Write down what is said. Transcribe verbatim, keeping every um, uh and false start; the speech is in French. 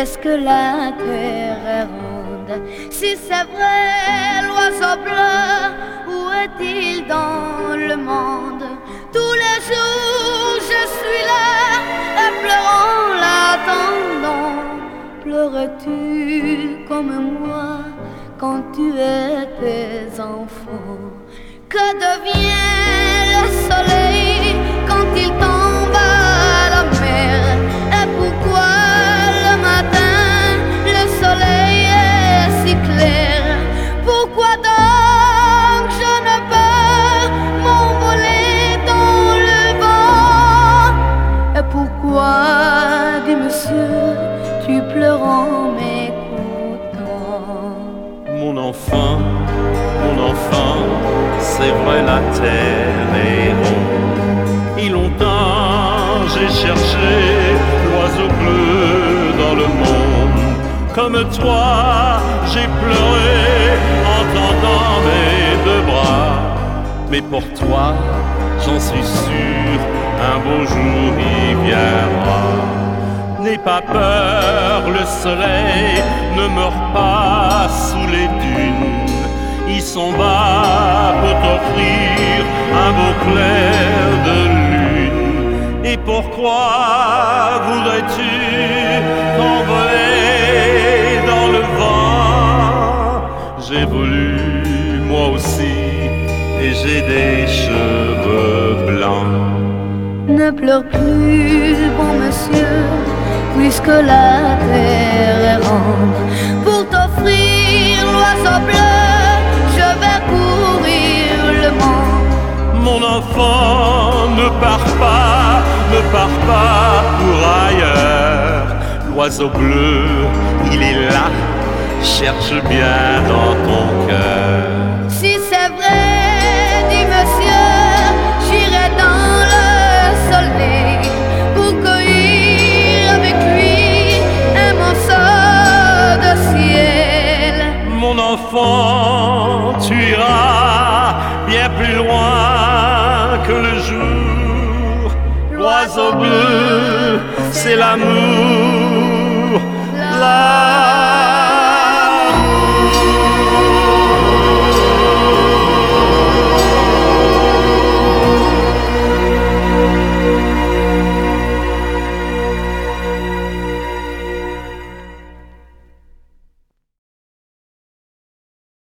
est-ce que la terre est ronde? Si c'est vrai, l'oiseau bleu, où est-il dans le monde? Tous les jours je suis là, et pleurant l'attendant. Pleurais-tu comme moi quand tu étais enfant? Que devient le soleil quand il tombe à la mer? Et pourquoi le matin le soleil est si clair? Pourquoi donc je ne peux m'envoler dans le vent? Et pourquoi, dit monsieur, tu pleures en m'écoutant? Mon enfant, mon enfant, c'est vrai la terre est ronde. Et longtemps j'ai cherché l'oiseau bleu dans le monde. Comme toi, j'ai pleuré en tendant mes deux bras. Mais pour toi, j'en suis sûr, un beau jour il viendra. N'aie pas peur, le soleil ne meurt pas sous les dunes. Il s'en va pour t'offrir un beau clair de lune. Et pourquoi voudrais-tu t'envoler dans le vent? J'ai voulu moi aussi et j'ai des cheveux blancs. Ne pleure plus, bon monsieur, puisque la terre est ronde. Pour t'offrir l'oiseau bleu, je vais courir le monde. Mon enfant, ne pars pas, ne pars pas pour ailleurs. L'oiseau bleu, il est là, cherche bien dans ton cœur. Si c'est vrai, dit monsieur, j'irai dans le soleil pour cueillir avec lui un morceau de ciel. Mon enfant, tu iras bien plus loin que le jour. L'oiseau bleu, c'est l'amour. La